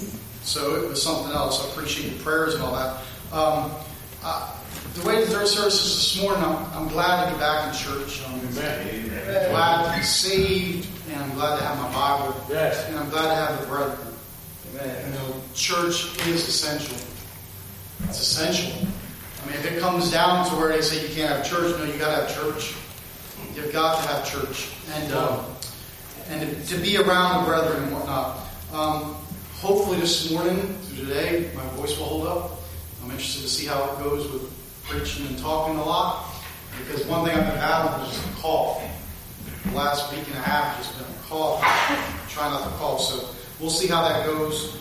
So it was something else. I appreciate your prayers and all that. The way the third service is this morning, I'm glad to be back in church. I'm glad to be saved, and I'm glad to have my Bible. Yes. And I'm glad to have the brethren. You know, church is essential. It's essential. I mean, if it comes down to where they say you can't have church, no, you got to have church. You've got to have church, and to be around the brethren and whatnot. Hopefully this morning, through today, my voice will hold up. I'm interested to see how it goes with preaching and talking a lot, because one thing I've been battling is just a cough. The last week and a half has just been a cough. Try not to cough, so we'll see how that goes.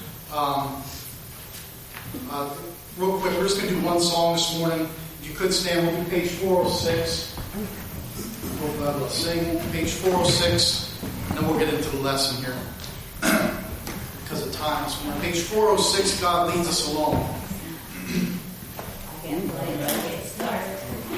Real quick, we're just going to do one song this morning. If you could stand, we'll do page 406. We'll sing page 406, and then we'll get into the lesson here. Because of time this morning. Page 406, God leads us along. I can't play, but I'll get started.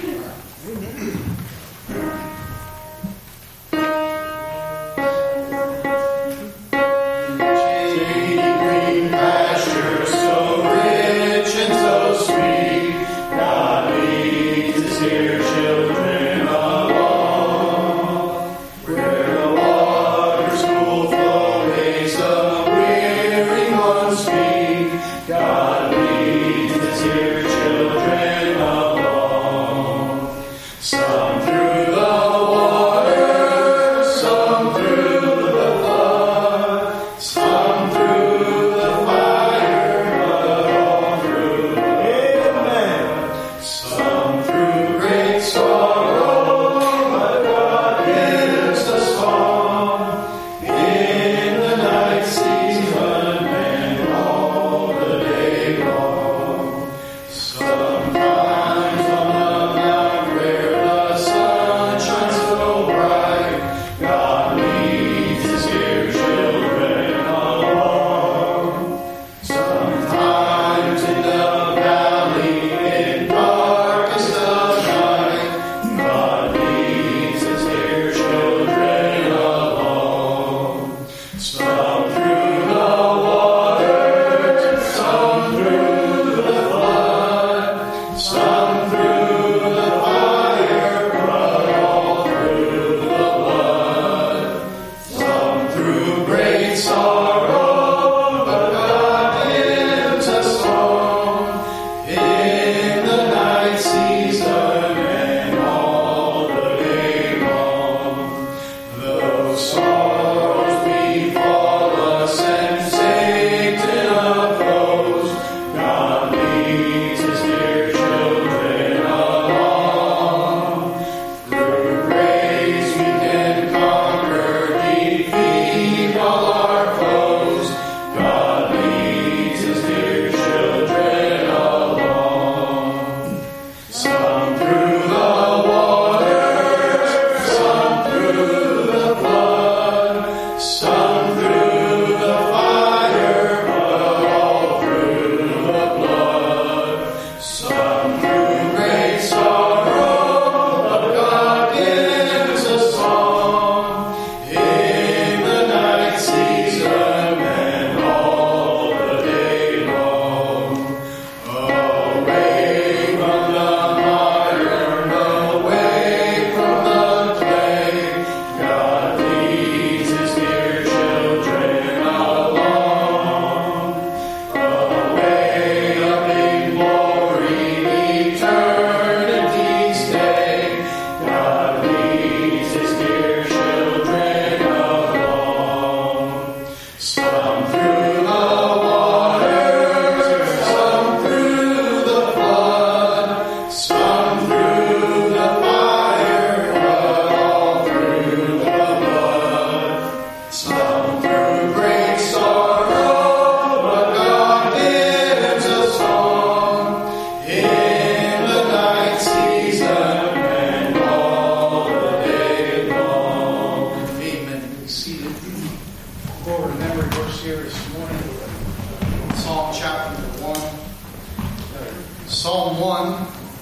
Psalm 1,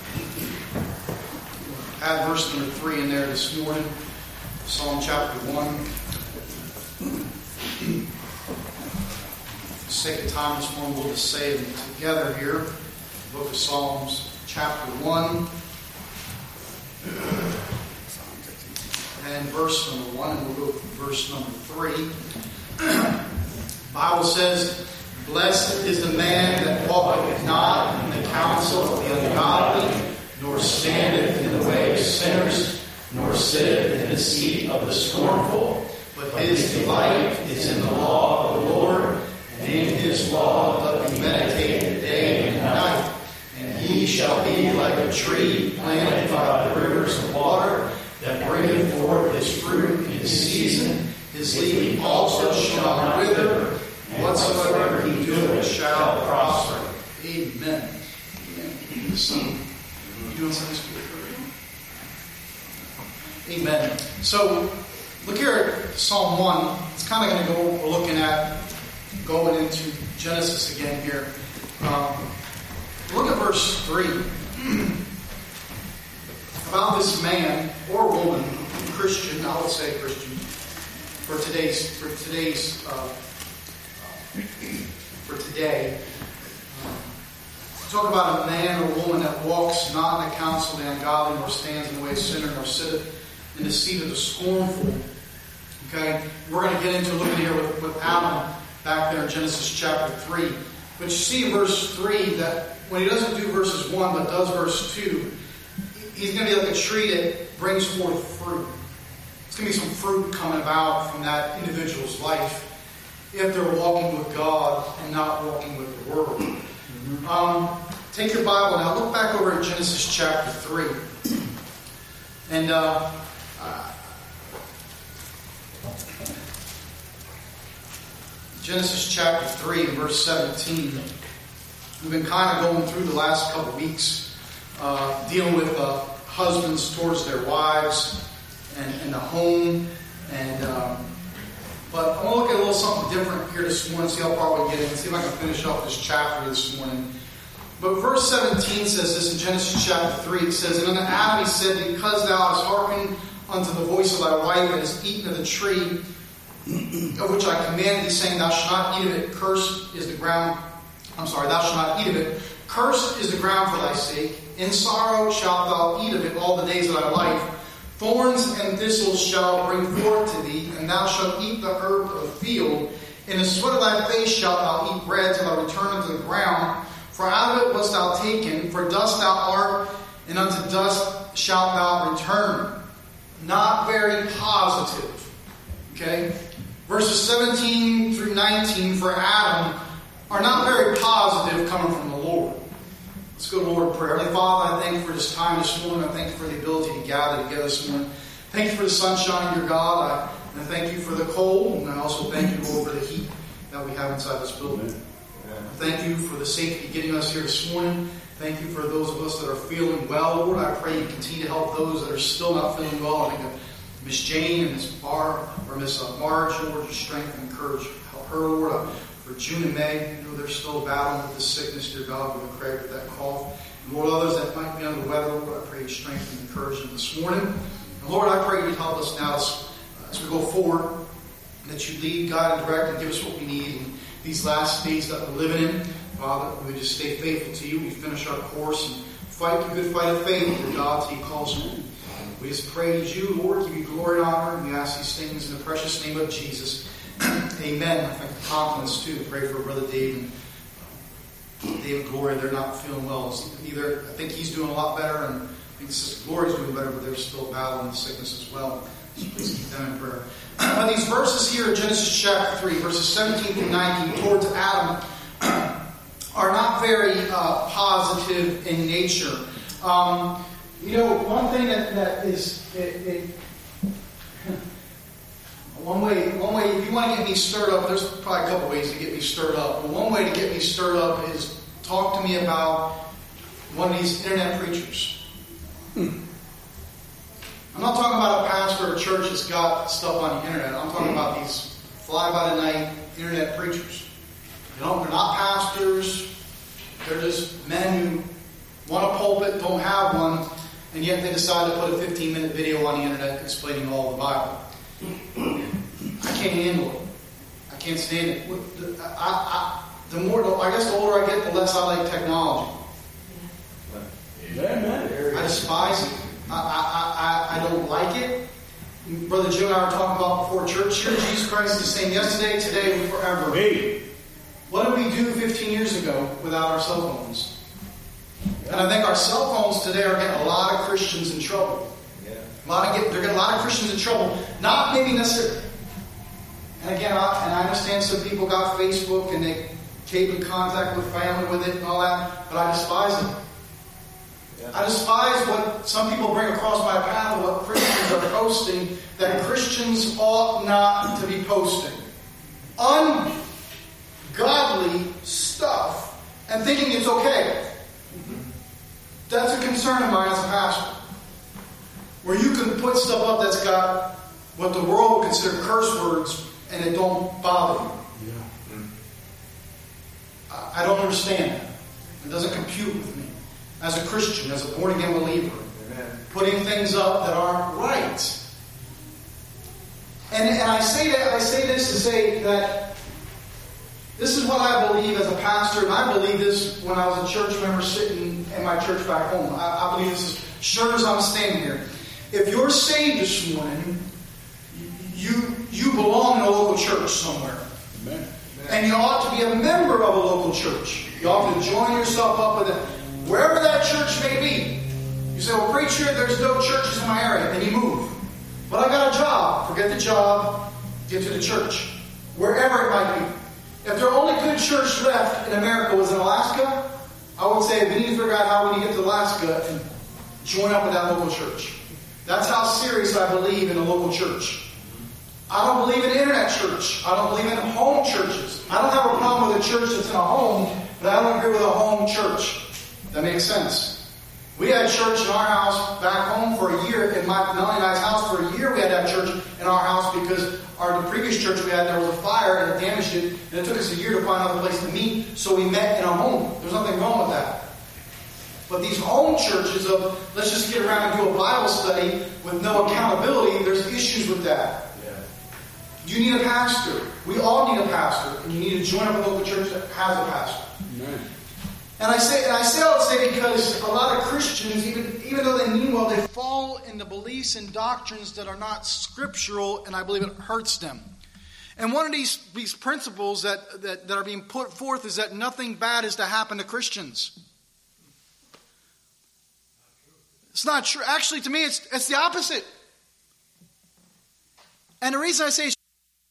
add verse number 3 in there this morning. Psalm chapter 1. the sake of time this morning, we'll just say them together here. The book of Psalms, chapter 1. And verse number 1, and we'll go to verse number 3. The Bible says, "Blessed is the man that walketh not in the counsel of the ungodly, nor standeth in the way of sinners, nor sitteth in the seat of the scornful. But his delight is in the law of the Lord, and in his law doth he meditate day and night. And he shall be like a tree planted by the rivers of water, that bringeth forth his fruit in his season. His leaf also shall not wither, and whatsoever he doeth shall prosper." Amen. Amen. You doing Sunday school? Amen. So, look here at Psalm 1. It's kind of going to go, we're looking at going into Genesis again here. Look at verse 3. About this man or woman, Christian, I would say Christian, for today. Talk about a man or woman that walks not in the counsel of the ungodly, nor stands in the way of sinner, nor sitteth in the seat of the scornful. Okay, we're going to get into looking here with Adam back there in Genesis chapter 3. But you see in verse 3 that when he doesn't do verses 1 but does verse 2, he's going to be like a tree that brings forth fruit. There's going to be some fruit coming about from that individual's life if they're walking with God and not walking with the world. Take your Bible now. Look back over at Genesis chapter 3. And Genesis chapter 3 and verse 17. We've been kind of going through the last couple of weeks dealing with husbands towards their wives and the home. But I want to look at a little something different here this morning, see how far we get in, see if I can finish up this chapter this morning. But verse 17 says this in Genesis chapter 3. It says, "And unto Adam he said, Because thou hast hearkened unto the voice of thy wife, and hast eaten of the tree of which I commanded thee, saying, Thou shalt not eat of it, cursed is the ground. Thou shalt not eat of it. Cursed is the ground for thy sake. In sorrow shalt thou eat of it all the days of thy life. Thorns and thistles shall bring forth to thee, and thou shalt eat the herb of the field. In the sweat of thy face shalt thou eat bread till thou return unto the ground. For out of it wast thou taken, for dust thou art, and unto dust shalt thou return." Not very positive. Okay? Verses 17 through 19 for Adam are not very positive coming from the Lord. Let's go to the Lord in prayer. Heavenly Father, I thank you for this time this morning. I thank you for the ability to gather together this morning. Thank you for the sunshine, your God. I thank you for the cold, and I also thank you, Lord, for the heat that we have inside this building. Thank you for the safety of getting us here this morning. Thank you for those of us that are feeling well, Lord. I pray you continue to help those that are still not feeling well. I think of Miss Jane and Miss Barb, or Miss Marge, Lord, your strength and encourage. Help her, Lord. For June and May, you know they're still battling with this sickness, dear God, with the craig, with that cough. And Lord, others that might be under the weather, Lord, I pray you strength and encourage them this morning. And Lord, I pray you help us now as we go forward, that you lead, guide, and direct, and give us what we need in these last days that we're living in. Father, we just stay faithful to you. We finish our course and fight the good fight of faith, dear God, till you call us home. We just praise you, Lord, give you glory and honor, and we ask these things in the precious name of Jesus. Amen. I thank the confidence, too, to pray for Brother Dave and David Glory. They're not feeling well. Either I think he's doing a lot better, and I think Sister Glory's doing better, but they're still battling the sickness as well. So please keep them in prayer. These verses here in Genesis chapter 3, verses 17 through 19, towards Adam, are not very positive in nature. One thing that is... One way, if you want to get me stirred up, there's probably a couple ways to get me stirred up. But one way to get me stirred up is talk to me about one of these internet preachers. I'm not talking about a pastor or a church that's got stuff on the internet. I'm talking about these fly-by-the-night internet preachers. They're not pastors. They're just men who want a pulpit, don't have one, and yet they decide to put a 15-minute video on the internet explaining all of the Bible. I can't handle it. I can't stand it. the older I get, the less I like technology. Amen. I despise it. I don't like it. Brother Jim and I were talking about before church here. Jesus Christ is the same yesterday, today, and forever. Hey. What did we do 15 years ago without our cell phones? And I think our cell phones today are getting a lot of Christians in trouble. Yeah. They're getting a lot of Christians in trouble. Not maybe necessarily. And again, I understand some people got Facebook and they keep in contact with family with it and all that, but I despise it. Yeah. I despise what some people bring across my path of what Christians are posting that Christians ought not to be posting. Ungodly stuff and thinking it's okay. That's a concern of mine as a pastor. Where you can put stuff up that's got what the world would consider curse words and it don't bother you. Yeah. I don't understand that. It doesn't compute with me. As a Christian, as a born-again believer, Amen. Putting things up that aren't right. And I say this to say that this is what I believe as a pastor, and I believe this when I was a church member sitting in my church back home. I believe this as sure as I'm standing here. If you're saved this morning, you belong in a local church somewhere. Amen. And you ought to be a member of a local church. You ought to join yourself up with it, wherever that church may be. You say, well, preacher, there's no churches in my area. And you move. But I got a job. Forget the job. Get to the church. Wherever it might be. If the only good church left in America was in Alaska, I would say we need to figure out how we need to get to Alaska and join up with that local church. That's how serious I believe in a local church. I don't believe in internet church. I don't believe in home churches. I don't have a problem with a church that's in a home, but I don't agree with a home church. That makes sense. We had church in our house back home for a year. In Melanie and I's house for a year we had to have church in our house because the previous church we had, there was a fire and it damaged it. And it took us a year to find another place to meet, so we met in a home. There's nothing wrong with that. But these home churches of, let's just get around and do a Bible study with no accountability, there's issues with that. You need a pastor. We all need a pastor. And you need to join up a local church that has a pastor. Amen. And I say because a lot of Christians, even though they mean well, they fall into beliefs and doctrines that are not scriptural, and I believe it hurts them. And one of these principles that are being put forth is that nothing bad is to happen to Christians. It's not true. Actually, to me, it's the opposite. And the reason I say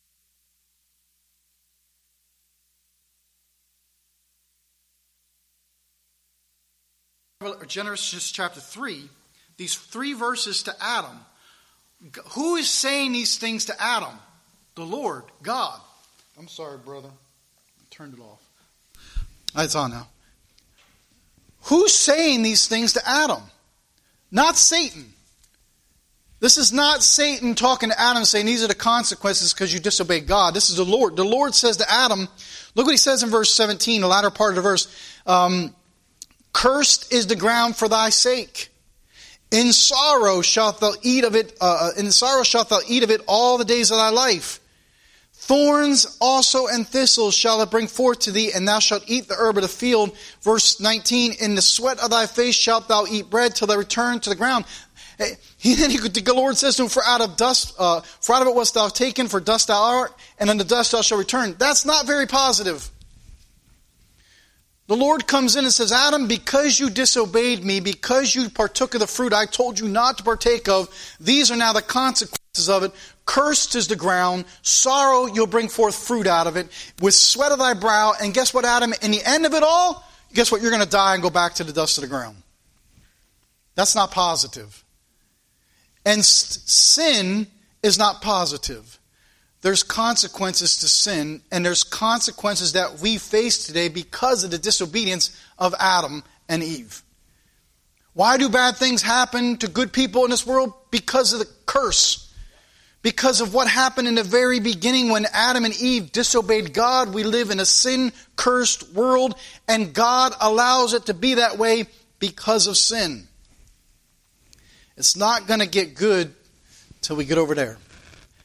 Genesis chapter 3, these 3 verses to Adam. Who is saying these things to Adam? The Lord, God. I'm sorry, brother. I turned it off. It's on now. Who's saying these things to Adam? Not Satan. This is not Satan talking to Adam saying these are the consequences because you disobeyed God. This is the Lord. The Lord says to Adam, look what he says in verse 17, the latter part of the verse. Cursed is the ground for thy sake. In sorrow shalt thou eat of it. In sorrow shalt thou eat of it all the days of thy life. Thorns also and thistles shall it bring forth to thee, and thou shalt eat the herb of the field. Verse 19. In the sweat of thy face shalt thou eat bread till thou return to the ground. Then the Lord says to him, for out of it wast thou taken, for dust thou art, and unto dust thou shalt return. That's not very positive. The Lord comes in and says, Adam, because you disobeyed me, because you partook of the fruit I told you not to partake of, these are now the consequences of it. Cursed is the ground. Sorrow, you'll bring forth fruit out of it. With sweat of thy brow. And guess what, Adam? In the end of it all, guess what? You're going to die and go back to the dust of the ground. That's not positive. And sin is not positive. There's consequences to sin, and there's consequences that we face today because of the disobedience of Adam and Eve. Why do bad things happen to good people in this world? Because of the curse. Because of what happened in the very beginning when Adam and Eve disobeyed God. We live in a sin-cursed world, and God allows it to be that way because of sin. It's not going to get good till we get over there.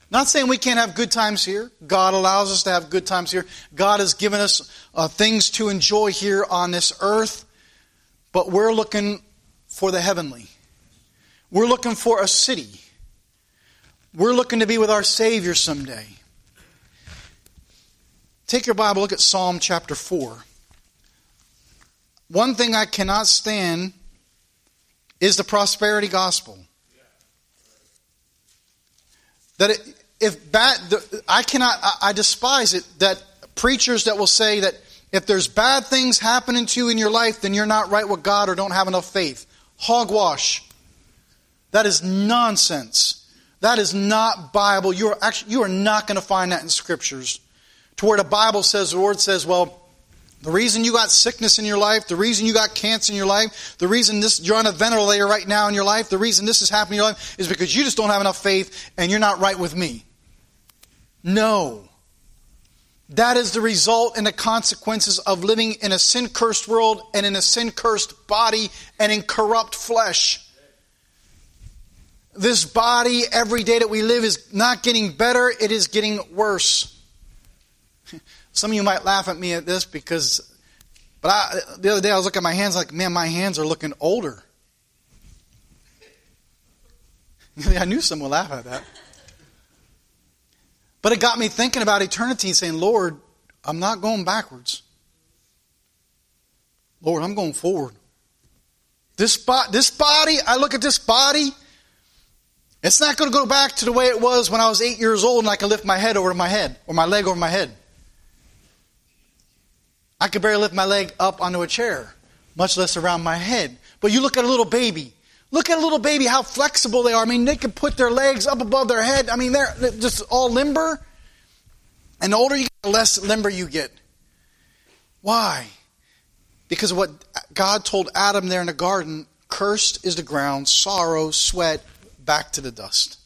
Not saying we can't have good times here. God allows us to have good times here. God has given us things to enjoy here on this earth. But we're looking for the heavenly. We're looking for a city. We're looking to be with our Savior someday. Take your Bible, look at Psalm chapter 4. One thing I cannot stand is the prosperity gospel. That I despise it that preachers that will say that if there's bad things happening to you in your life, then you're not right with God or don't have enough faith. Hogwash. That is nonsense. That is not Bible. You are not going to find that in Scriptures. To where the Bible says, the Word says, well, the reason you got sickness in your life, the reason you got cancer in your life, the reason you're on a ventilator right now in your life, the reason this is happening in your life is because you just don't have enough faith and you're not right with me. No. That is the result and the consequences of living in a sin-cursed world and in a sin-cursed body and in corrupt flesh. This body, every day that we live, is not getting better, it is getting worse. Some of you might laugh at me at this because, the other day I was looking at my hands like, man, my hands are looking older. I knew someone would laugh at that. But it got me thinking about eternity and saying, Lord, I'm not going backwards. Lord, I'm going forward. This body, I look at this body, it's not going to go back to the way it was when I was 8 years old and I could lift my head over my head or my leg over my head. I could barely lift my leg up onto a chair, much less around my head. But you look at a little baby. Look at a little baby, how flexible they are. I mean, they can put their legs up above their head. I mean, they're just all limber. And the older you get, the less limber you get. Why? Because of what God told Adam there in the garden, cursed is the ground, sorrow, sweat, back to the dust.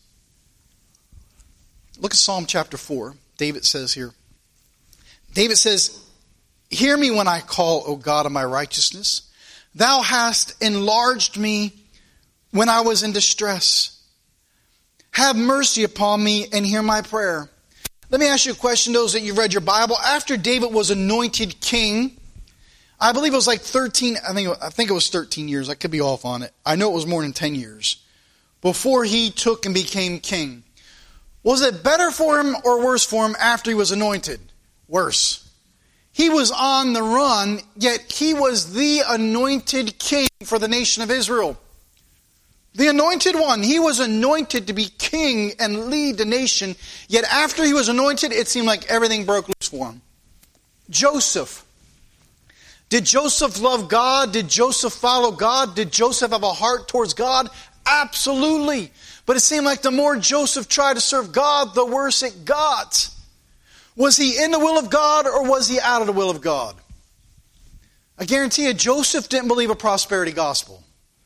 Look at Psalm chapter 4. David says here. David says, hear me when I call, O God of my righteousness. Thou hast enlarged me when I was in distress. Have mercy upon me and hear my prayer. Let me ask you a question, those that you've read your Bible. After David was anointed king, I believe it was like 13, I think it was 13 years. I could be off on it. I know it was more than 10 years. Before he took and became king. Was it better for him or worse for him after he was anointed? Worse. He was on the run, yet he was the anointed king for the nation of Israel. The anointed one. He was anointed to be king and lead the nation. Yet after he was anointed, it seemed like everything broke loose for him. Joseph. Did Joseph love God? Did Joseph follow God? Did Joseph have a heart towards God? Absolutely. But it seemed like the more Joseph tried to serve God, the worse it got. Was he in the will of God or was he out of the will of God? I guarantee you, Joseph didn't believe a prosperity gospel.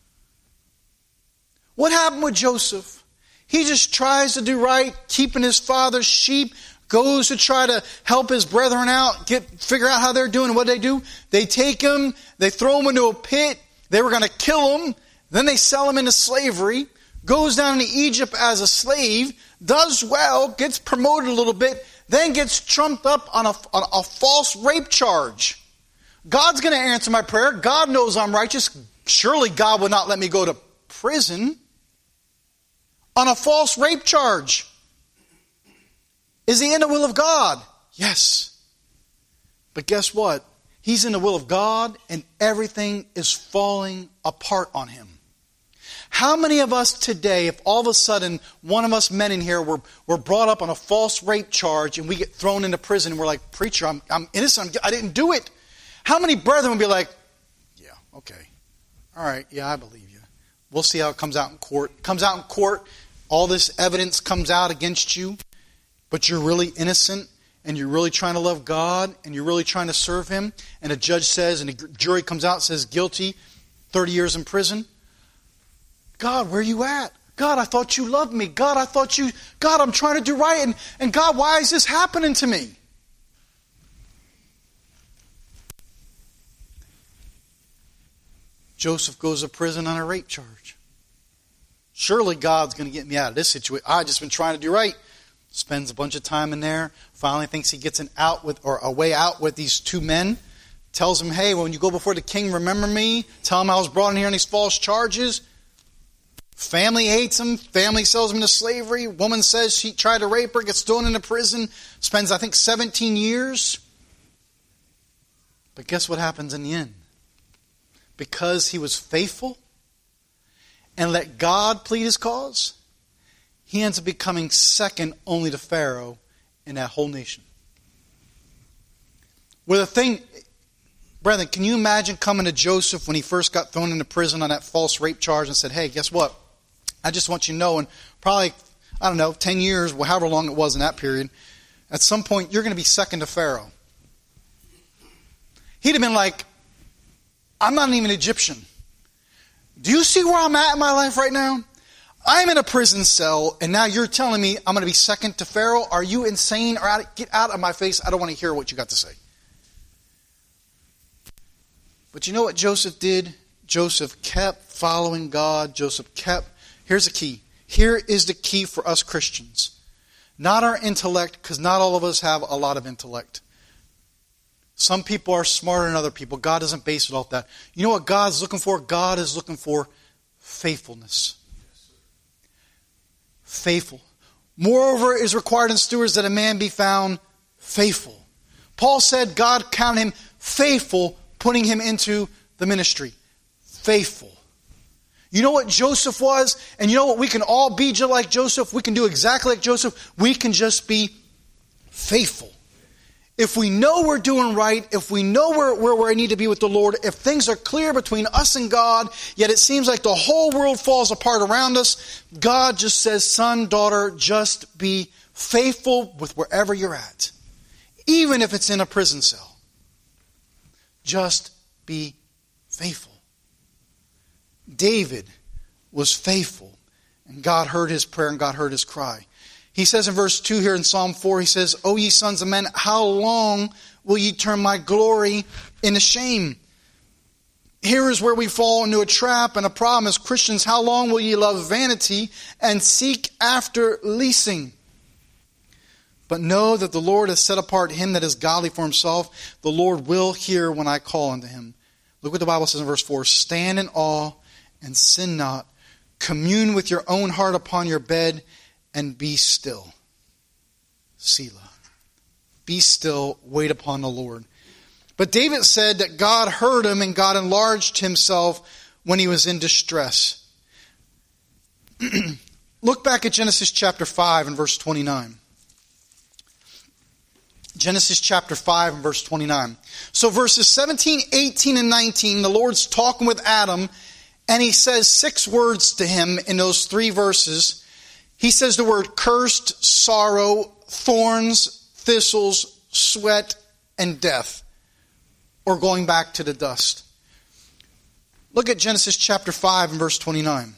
What happened with Joseph? He just tries to do right, keeping his father's sheep, goes to try to help his brethren out, figure out how they're doing. What do? They take him, they throw him into a pit. They were going to kill him. Then they sell him into slavery. Goes down to Egypt as a slave. Does well, gets promoted a little bit. Then gets trumped up on a false rape charge. God's going to answer my prayer. God knows I'm righteous. Surely God will not let me go to prison on a false rape charge. Is he in the will of God? Yes. But guess what? He's in the will of God and everything is falling apart on him. How many of us today, if all of a sudden one of us men in here were brought up on a false rape charge and we get thrown into prison and we're like, preacher, I'm innocent, I didn't do it. How many brethren would be like, yeah, okay. All right, yeah, I believe you. We'll see how it comes out in court. Comes out in court, all this evidence comes out against you, but you're really innocent and you're really trying to love God and you're really trying to serve Him, and a judge says, and the jury comes out and says guilty, 30 years in prison. God, where are you at? God, I thought you loved me. God, I'm trying to do right. And God, why is this happening to me? Joseph goes to prison on a rape charge. Surely God's going to get me out of this situation. I've just been trying to do right. spends a bunch of time in there, finally thinks he gets a way out with these two men, tells him, hey, when you go before the king, remember me, tell him I was brought in here on these false charges. Family hates him, family sells him into slavery, woman says she tried to rape her, gets thrown into prison, spends, I think, 17 years. But guess what happens in the end? Because he was faithful and let God plead his cause, he ends up becoming second only to Pharaoh in that whole nation. Well, the thing, brethren, can you imagine coming to Joseph when he first got thrown into prison on that false rape charge and said, hey, guess what? I just want you to know, and probably, 10 years, however long it was in that period, at some point you're going to be second to Pharaoh. He'd have been like, I'm not even Egyptian. Do you see where I'm at in my life right now? I'm in a prison cell, and now you're telling me I'm going to be second to Pharaoh? Are you insane? Get out of my face. I don't want to hear what you got to say. But you know what Joseph did? Joseph kept following God. Here's the key. Here is the key for us Christians. Not our intellect, because not all of us have a lot of intellect. Some people are smarter than other people. God doesn't base it off that. You know what God's looking for? God is looking for faithfulness. Faithful. Moreover, it is required in stewards that a man be found faithful. Paul said God counted him faithful, putting him into the ministry. Faithful. You know what Joseph was? And you know what? We can all be just like Joseph. We can do exactly like Joseph. We can just be faithful. If we know we're doing right, if we know where we need to be with the Lord, if things are clear between us and God, yet it seems like the whole world falls apart around us, God just says, son, daughter, just be faithful with wherever you're at. Even if it's in a prison cell. Just be faithful. David was faithful, and God heard his prayer and God heard his cry. He says in verse 2 here in Psalm 4, he says, O ye sons of men, how long will ye turn my glory into shame? Here is where we fall into a trap and a problem as Christians. How long will ye love vanity and seek after leasing? But know that the Lord has set apart him that is godly for himself. The Lord will hear when I call unto him. Look what the Bible says in verse 4. Stand in awe and sin not. Commune with your own heart upon your bed and be still. Selah. Be still, wait upon the Lord. But David said that God heard him and God enlarged himself when he was in distress. Look back at Genesis chapter 5 and verse 29. Genesis chapter 5 and verse 29. So verses 17, 18, and 19, the Lord's talking with Adam, and he says 6 words to him in those 3 verses. He says the word cursed, sorrow, thorns, thistles, sweat, and death. Or going back to the dust. Look at Genesis chapter 5 and verse 29.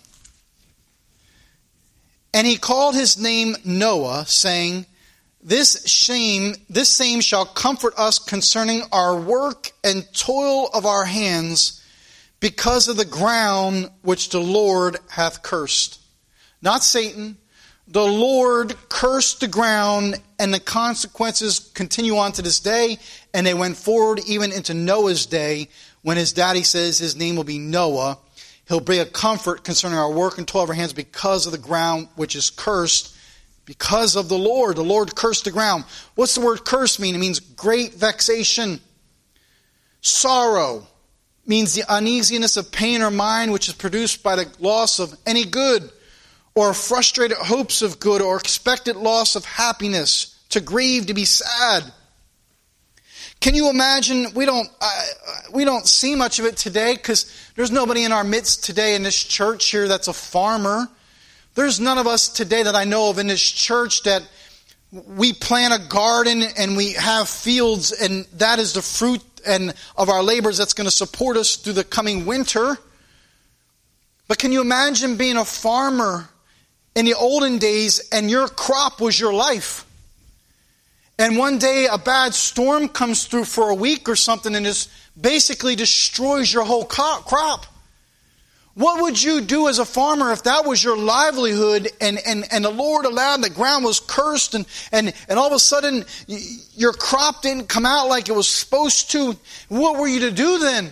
And he called his name Noah, saying, This same shall comfort us concerning our work and toil of our hands, because of the ground which the Lord hath cursed. Not Satan. The Lord cursed the ground, and the consequences continue on to this day, and they went forward even into Noah's day, when his daddy says his name will be Noah. He'll bring a comfort concerning our work and toil of our hands because of the ground which is cursed, because of the Lord. The Lord cursed the ground. What's the word curse mean? It means great vexation. Sorrow means the uneasiness of pain or mind which is produced by the loss of any good, or frustrated hopes of good, or expected loss of happiness. To grieve, to be sad. Can you imagine? We don't see much of it today because there's nobody in our midst today in this church here that's a farmer. There's none of us today that I know of in this church that we plant a garden and we have fields, and that is the fruit and of our labors that's going to support us through the coming winter. But can you imagine being a farmer in the olden days and your crop was your life? And one day a bad storm comes through for a week or something and just basically destroys your whole crop. What would you do as a farmer if that was your livelihood and the Lord allowed the ground was cursed and all of a sudden your crop didn't come out like it was supposed to? What were you to do then?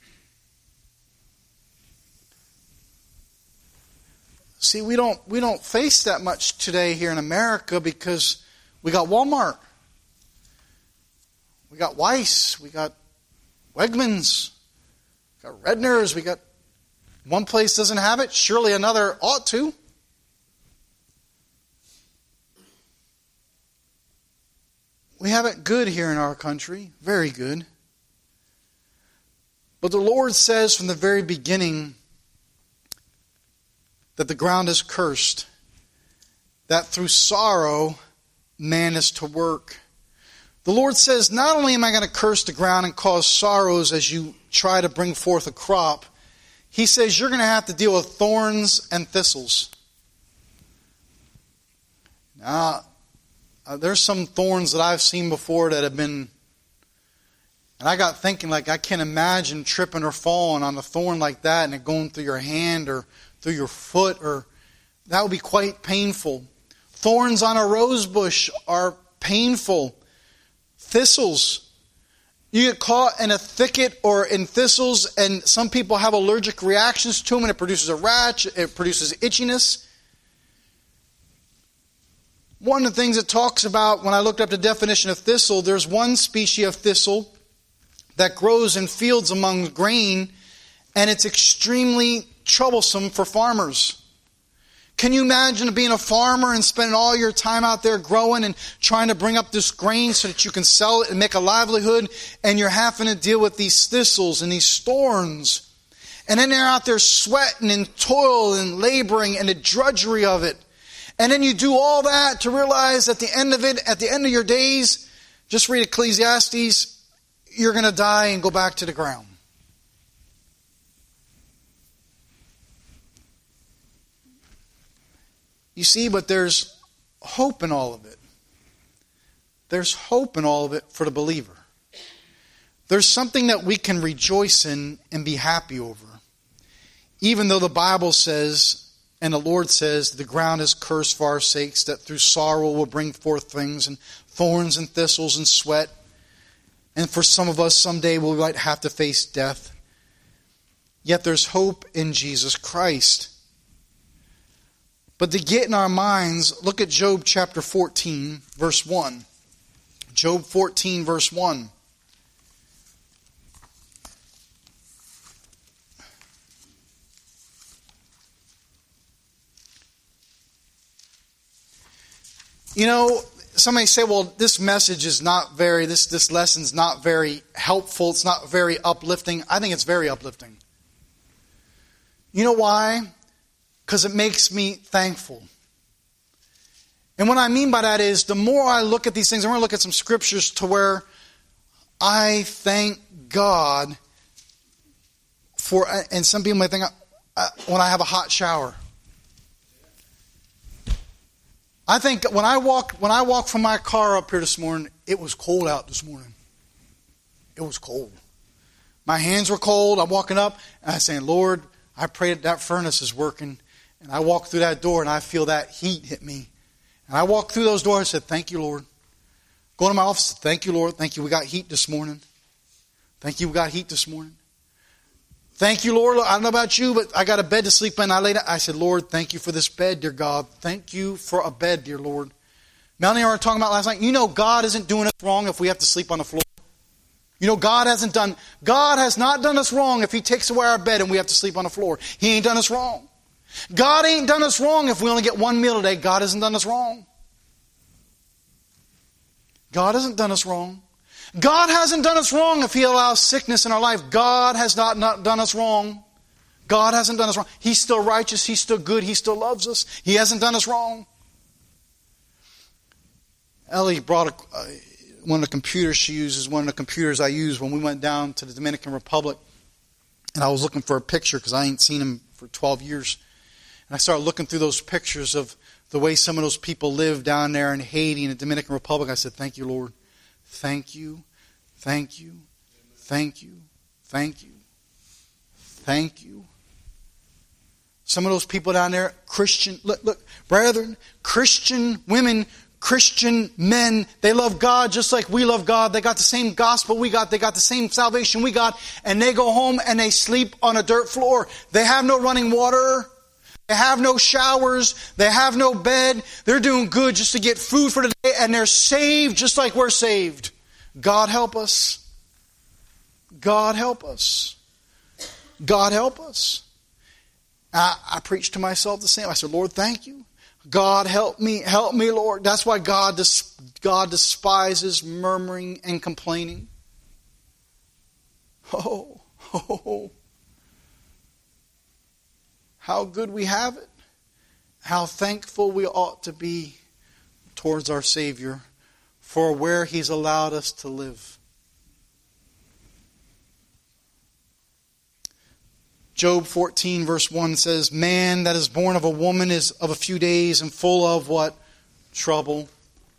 See, we don't face that much today here in America because we got Walmart. We got Weiss. We got Wegmans. We got Redner's. We got one place doesn't have it, surely another ought to. We have it good here in our country, very good. But the Lord says from the very beginning that the ground is cursed, that through sorrow man is to work. The Lord says, not only am I going to curse the ground and cause sorrows as you try to bring forth a crop, He says you're going to have to deal with thorns and thistles. Now, there's some thorns that I've seen before that have been, and I got thinking, like, I can't imagine tripping or falling on a thorn like that and it going through your hand or through your foot, or that would be quite painful. Thorns on a rose bush are painful. Thistles. You get caught in a thicket or in thistles, and some people have allergic reactions to them, and it produces a rash, it produces itchiness. One of the things it talks about, when I looked up the definition of thistle, there's one species of thistle that grows in fields among grain, and it's extremely troublesome for farmers. Can you imagine being a farmer and spending all your time out there growing and trying to bring up this grain so that you can sell it and make a livelihood, and you're having to deal with these thistles and these thorns? And then they're out there sweating and toil and laboring and the drudgery of it. And then you do all that to realize at the end of it, at the end of your days, just read Ecclesiastes, you're going to die and go back to the ground. You see, but there's hope in all of it. There's hope in all of it for the believer. There's something that we can rejoice in and be happy over. Even though the Bible says, and the Lord says, the ground is cursed for our sakes, that through sorrow will bring forth things, and thorns and thistles and sweat. And for some of us, someday we might have to face death. Yet there's hope in Jesus Christ. But to get in our minds, look at Job chapter 14, verse 1. Job 14, verse 1. You know, somebody say, well, this message is not very, this lesson's not very helpful. It's not very uplifting. I think it's very uplifting. You know why? Because it makes me thankful. And what I mean by that is, the more I look at these things, I'm going to look at some scriptures to where I thank God for, and some people might think, when I have a hot shower. I think when I walked from my car up here this morning, it was cold out this morning. It was cold. My hands were cold. I'm walking up and I'm saying, Lord, I pray that furnace is working. And I walk through that door and I feel that heat hit me. And I walked through those doors and said, thank you, Lord. Go to my office, thank you, Lord. Thank you, we got heat this morning. Thank you, we got heat this morning. Thank you, Lord. I don't know about you, but I got a bed to sleep in. I said, Lord, thank you for this bed, dear God. Thank you for a bed, dear Lord. Melanie and I were talking about last night. You know God isn't doing us wrong if we have to sleep on the floor. You know God has not done us wrong if He takes away our bed and we have to sleep on the floor. He ain't done us wrong. God ain't done us wrong if we only get one meal a day. God hasn't done us wrong. God hasn't done us wrong. God hasn't done us wrong if He allows sickness in our life. God has not done us wrong. God hasn't done us wrong. He's still righteous. He's still good. He still loves us. He hasn't done us wrong. Ellie brought one of the computers she uses, one of the computers I use when we went down to the Dominican Republic. And I was looking for a picture because I ain't seen him for 12 years. And I started looking through those pictures of the way some of those people live down there in Haiti and the Dominican Republic. I said, thank you, Lord. Thank you. Thank you. Thank you. Thank you. Thank you. Some of those people down there, Christian, look, brethren, Christian women, Christian men, they love God just like we love God. They got the same gospel we got. They got the same salvation we got. And they go home and they sleep on a dirt floor. They have no running water. They have no showers. They have no bed. They're doing good just to get food for the day. And they're saved just like we're saved. God help us. God help us. God help us. I preached to myself the same. I said, Lord, thank you. God, help me, Lord. That's why God despises murmuring and complaining. Oh, how good we have it. How thankful we ought to be towards our Savior for where He's allowed us to live. Job 14 verse 1 says, man that is born of a woman is of a few days and full of what? Trouble.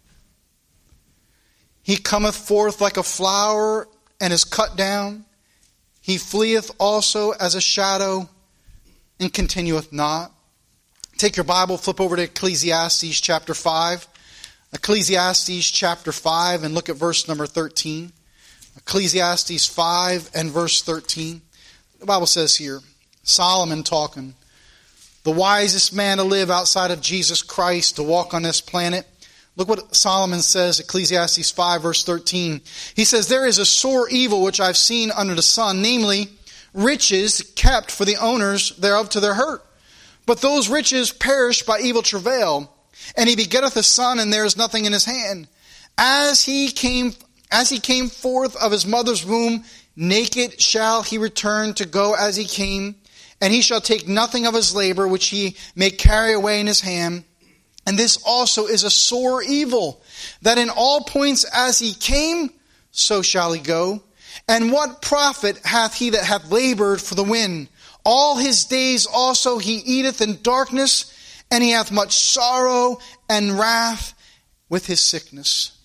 He cometh forth like a flower and is cut down. He fleeth also as a shadow and continueth not. Take your Bible, flip over to Ecclesiastes chapter 5. Ecclesiastes chapter 5 and look at verse number 13. Ecclesiastes 5 and verse 13. The Bible says here, Solomon talking, the wisest man to live outside of Jesus Christ, to walk on this planet. Look what Solomon says, Ecclesiastes 5 verse 13. He says, there is a sore evil which I've seen under the sun, namely riches kept for the owners thereof to their hurt. But those riches perish by evil travail, and he begetteth a son, and there is nothing in his hand. As he came forth of his mother's womb, naked shall he return to go as he came, and he shall take nothing of his labor which he may carry away in his hand. And this also is a sore evil, that in all points as he came, so shall he go. And what profit hath he that hath labored for the wind? All his days also he eateth in darkness, and he hath much sorrow and wrath with his sickness.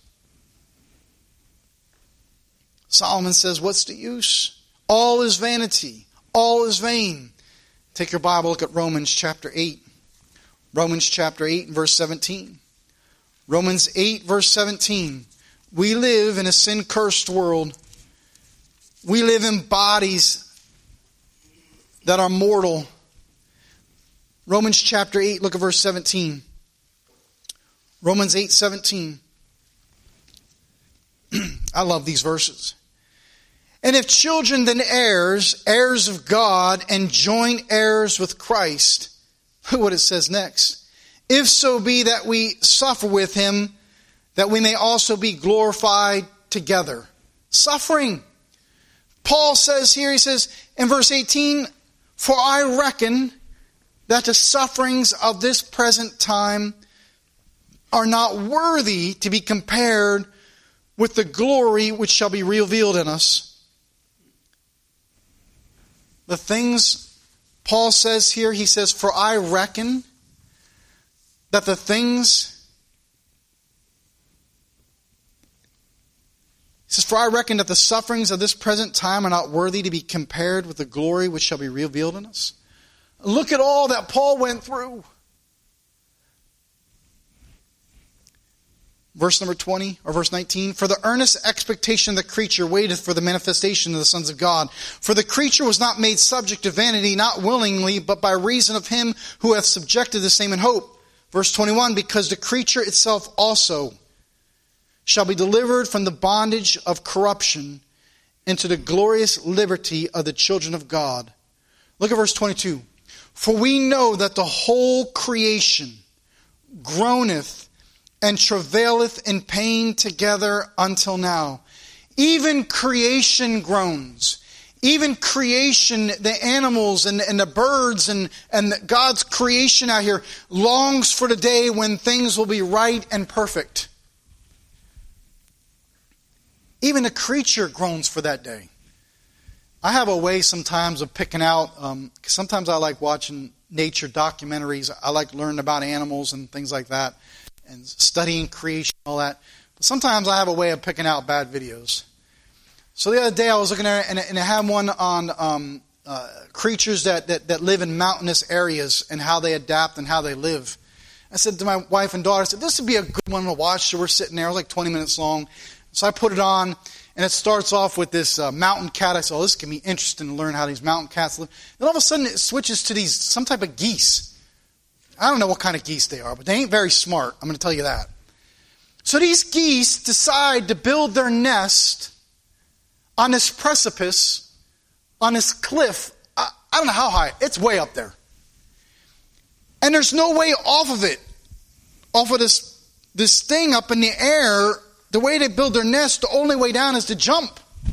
Solomon says, what's the use? All is vanity. All is vain. Take your Bible, look at Romans chapter 8. Romans chapter 8 and verse 17. Romans 8 verse 17. We live in a sin-cursed world. We live in bodies that are mortal. Romans chapter 8, look at verse 17. Romans 8:17. I love these verses. And if children, then heirs, heirs of God, and joint heirs with Christ. Look what it says next. If so be that we suffer with him, that we may also be glorified together. Suffering. Paul says here, he says in verse 18, for I reckon that the sufferings of this present time are not worthy to be compared with the glory which shall be revealed in us. The things Paul says here, he says, for I reckon that the things, he says, for I reckon that the sufferings of this present time are not worthy to be compared with the glory which shall be revealed in us. Look at all that Paul went through. Verse number 20 or verse 19. For the earnest expectation of the creature waiteth for the manifestation of the sons of God. For the creature was not made subject to vanity, not willingly, but by reason of him who hath subjected the same in hope. Verse 21. Because the creature itself also shall be delivered from the bondage of corruption into the glorious liberty of the children of God. Look at verse 22. For we know that the whole creation groaneth and travaileth in pain together until now. Even creation groans. Even creation, the animals and the birds and God's creation out here longs for the day when things will be right and perfect. Even the creature groans for that day. I have a way sometimes of picking out, sometimes I like watching nature documentaries. I like learning about animals and things like that, and studying creation and all that. But sometimes I have a way of picking out bad videos. So the other day I was looking at it, and it had one on creatures that live in mountainous areas and how they adapt and how they live. I said to my wife and daughter, I said, this would be a good one to watch. So we're sitting there. It was like 20 minutes long. So I put it on, and it starts off with this mountain cat. I said, oh, this can be interesting to learn how these mountain cats live. Then all of a sudden it switches to some type of geese. I don't know what kind of geese they are, but they ain't very smart. I'm going to tell you that. So these geese decide to build their nest on this precipice, on this cliff. I don't know how high. It's way up there. And there's no way off of it, off of this thing up in the air. The way they build their nest, the only way down is to jump.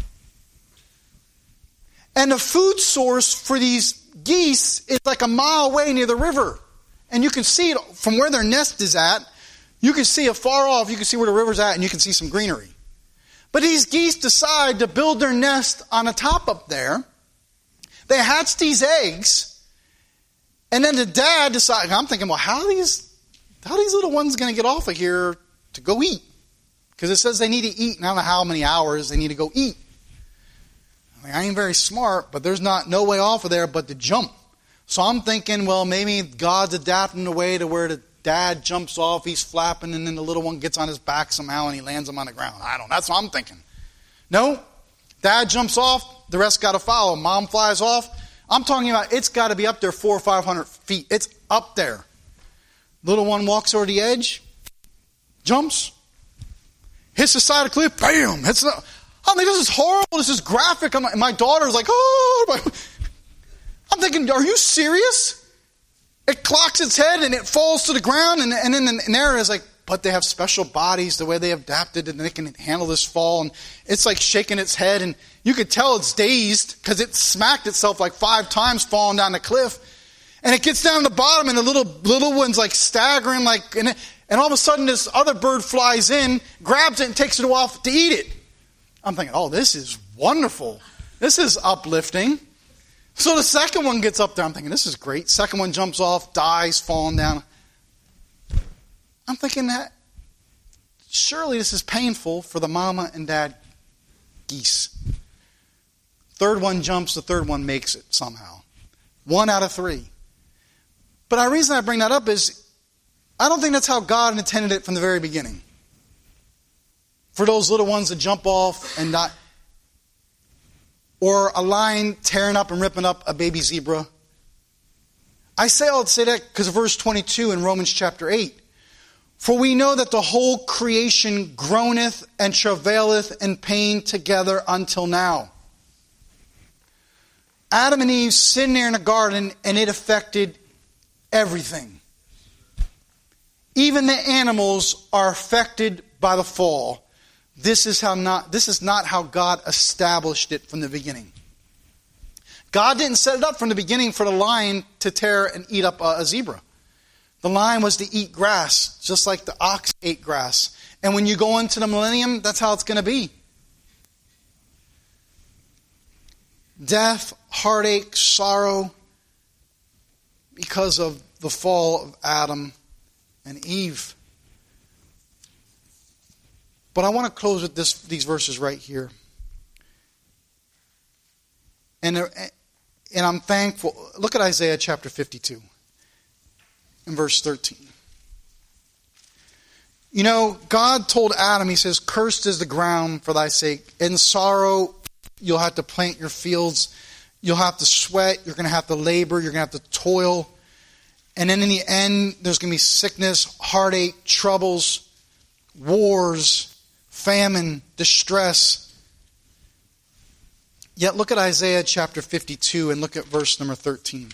And the food source for these geese is like a mile away near the river. And you can see it from where their nest is at. You can see it far off. You can see where the river's at, and you can see some greenery. But these geese decide to build their nest on the top up there. They hatch these eggs. And then the dad decides, I'm thinking, well, how are these little ones going to get off of here to go eat? Because it says they need to eat, and I don't know how many hours they need to go eat. I ain't very smart, but there's no way off of there but to jump. So I'm thinking, well, maybe God's adapting the way to where the dad jumps off, he's flapping, and then the little one gets on his back somehow and he lands him on the ground. I don't know. That's what I'm thinking. No, dad jumps off, the rest got to follow. Mom flies off. I'm talking about it's got to be up there 400 or 500 feet. It's up there. Little one walks over the edge, jumps, hits the side of the cliff, bam! I think this is horrible. This is graphic. My daughter's like, oh. I'm thinking, are you serious? It clocks its head and it falls to the ground. And then there is like, but they have special bodies, the way they have adapted, and they can handle this fall. And it's like shaking its head, and you could tell it's dazed because it smacked itself like 5 times falling down the cliff. And it gets down to the bottom, and the little one's like staggering, and all of a sudden this other bird flies in, grabs it, and takes it off to eat it. I'm thinking, oh, this is wonderful. This is uplifting. So the second one gets up there. I'm thinking, this is great. Second one jumps off, dies, falling down. I'm thinking that surely this is painful for the mama and dad geese. Third one jumps, the third one makes it somehow. 1 out of 3. But the reason I bring that up is I don't think that's how God intended it from the very beginning. For those little ones to jump off and not, or a lion tearing up and ripping up a baby zebra. I say that because of verse 22 in Romans chapter 8. For we know that the whole creation groaneth and travaileth in pain together until now. Adam and Eve sitting there in the garden, and it affected everything. Even the animals are affected by the fall. This is not how God established it from the beginning. God didn't set it up from the beginning for the lion to tear and eat up a zebra. The lion was to eat grass, just like the ox ate grass. And when you go into the millennium, that's how it's going to be. Death, heartache, sorrow, because of the fall of Adam and Eve. But I want to close with these verses right here. And I'm thankful. Look at Isaiah chapter 52 and verse 13. You know, God told Adam, he says, cursed is the ground for thy sake. In sorrow, you'll have to plant your fields. You'll have to sweat. You're going to have to labor. You're going to have to toil. And then in the end, there's going to be sickness, heartache, troubles, wars, famine, distress. Yet look at Isaiah chapter 52 and look at verse number 13.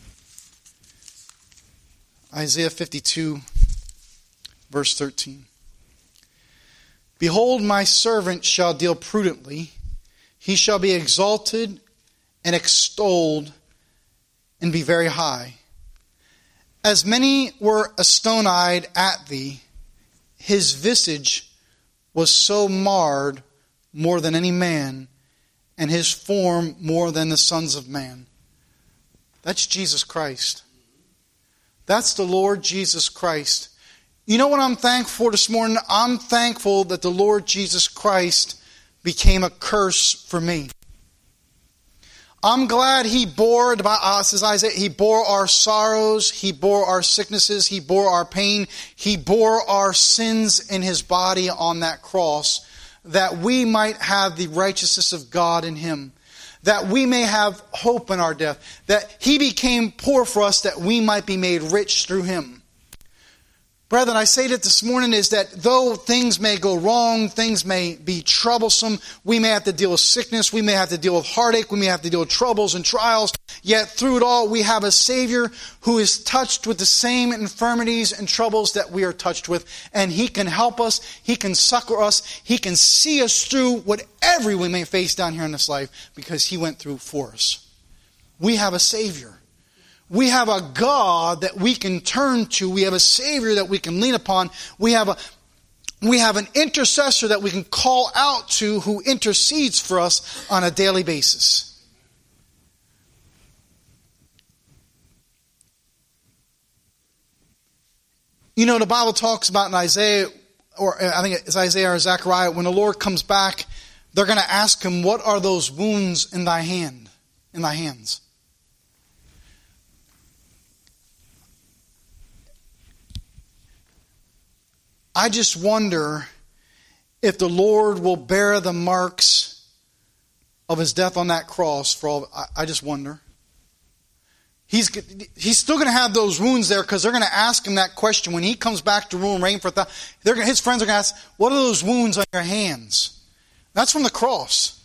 Isaiah 52, verse 13. Behold, my servant shall deal prudently. He shall be exalted and extolled and be very high. As many were astonied at thee, his visage was so marred more than any man, and his form more than the sons of man. That's Jesus Christ. That's the Lord Jesus Christ. You know what I'm thankful for this morning? I'm thankful that the Lord Jesus Christ became a curse for me. I'm glad He bore, says Isaiah, He bore our sorrows, He bore our sicknesses, He bore our pain, He bore our sins in His body on that cross, that we might have the righteousness of God in Him, that we may have hope in our death, that He became poor for us that we might be made rich through Him. Brethren, I say that this morning is that though things may go wrong, things may be troublesome, we may have to deal with sickness, we may have to deal with heartache, we may have to deal with troubles and trials, yet through it all we have a Savior who is touched with the same infirmities and troubles that we are touched with, and He can help us, He can succor us, He can see us through whatever we may face down here in this life, because He went through for us. We have a Savior. We have a God that we can turn to. We have a Savior that we can lean upon. We have an intercessor that we can call out to, who intercedes for us on a daily basis. You know, the Bible talks about in Isaiah, or I think it's Isaiah or Zechariah, when the Lord comes back, they're going to ask Him, what are those wounds in thy hands? I just wonder if the Lord will bear the marks of His death on that cross for all. I just wonder. He's still going to have those wounds there, because they're going to ask Him that question when He comes back to rule and reign for His friends are going to ask, what are those wounds on your hands? That's from the cross.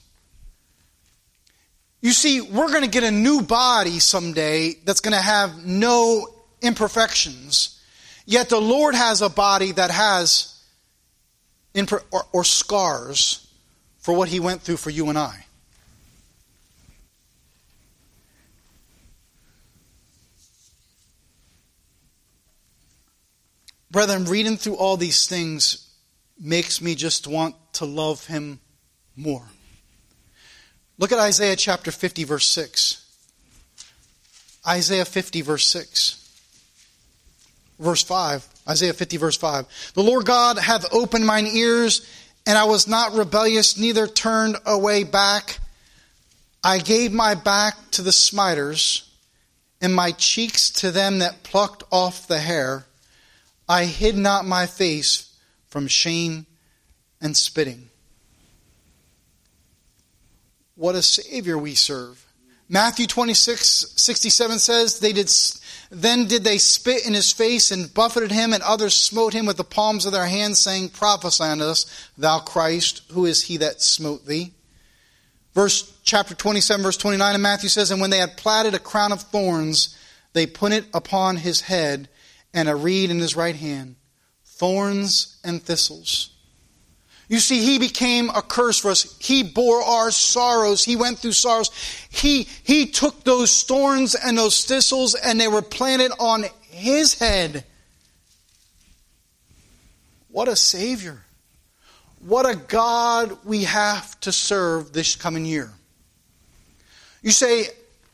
You see, we're going to get a new body someday that's going to have no imperfections. Yet the Lord has a body that has or scars for what He went through for you and I. Brethren, reading through all these things makes me just want to love Him more. Look at Isaiah chapter 50, verse 6. Isaiah 50, verse 6. Verse 5, Isaiah 50, verse 5. The Lord God hath opened mine ears, and I was not rebellious, neither turned away back. I gave my back to the smiters, and my cheeks to them that plucked off the hair. I hid not my face from shame and spitting. What a Savior we serve. Matthew 26:67 says, Then did they spit in His face and buffeted Him, and others smote Him with the palms of their hands, saying, Prophesy unto us, thou Christ, who is He that smote thee? Chapter 27, verse 29 in Matthew says, And when they had platted a crown of thorns, they put it upon His head, and a reed in His right hand, thorns and thistles. You see, He became a curse for us. He bore our sorrows. He went through sorrows. He took those thorns and those thistles, and they were planted on His head. What a Savior. What a God we have to serve this coming year. You say,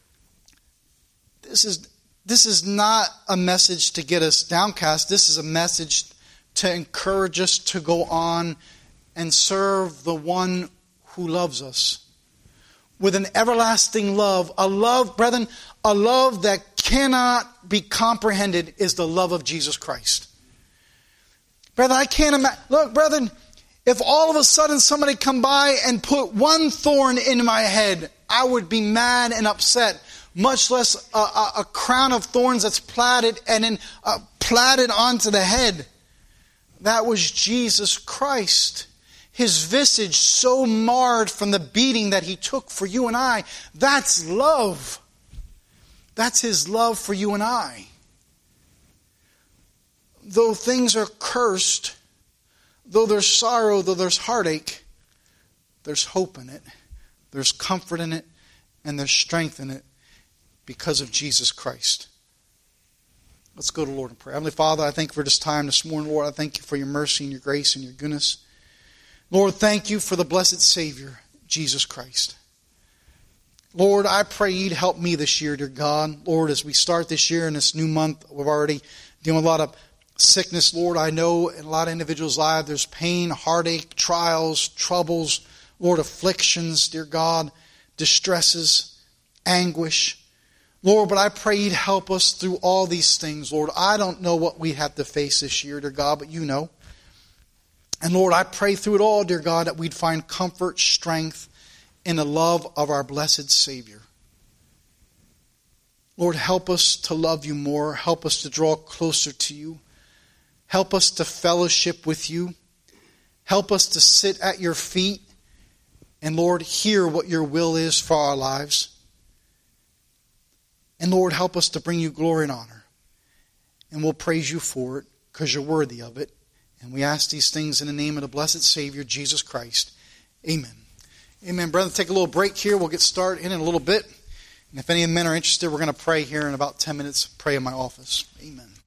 this is not a message to get us downcast. This is a message to encourage us to go on and serve the one who loves us with an everlasting love. A love, brethren, a love that cannot be comprehended is the love of Jesus Christ. Brethren, I can't imagine. Look, brethren, if all of a sudden somebody come by and put one thorn in my head, I would be mad and upset. Much less a crown of thorns that's plaited and then plaited onto the head. That was Jesus Christ. His visage so marred from the beating that He took for you and I. That's love. That's His love for you and I. Though things are cursed, though there's sorrow, though there's heartache, there's hope in it. There's comfort in it, and there's strength in it because of Jesus Christ. Let's go to the Lord in prayer. Heavenly Father, I thank you for this time this morning. Lord, I thank you for your mercy and your grace and your goodness. Lord, thank you for the blessed Savior, Jesus Christ. Lord, I pray you'd help me this year, dear God. Lord, as we start this year in this new month, we've already dealing with a lot of sickness. Lord, I know in a lot of individuals' lives there's pain, heartache, trials, troubles, Lord, afflictions, dear God, distresses. anguish. Lord, but I pray you'd help us through all these things, Lord. I don't know what we have to face this year, dear God, but you know. And Lord, I pray through it all, dear God, that we'd find comfort, strength in the love of our blessed Savior. Lord, help us to love you more. Help us to draw closer to you. Help us to fellowship with you. Help us to sit at your feet and, Lord, hear what your will is for our lives. And Lord, help us to bring you glory and honor. And we'll praise you for it because you're worthy of it. And we ask these things in the name of the blessed Savior, Jesus Christ. Amen. Amen. Brethren, take a little break here. We'll get started in a little bit. And if any of the men are interested, we're going to pray here in about 10 minutes. Pray in my office. Amen.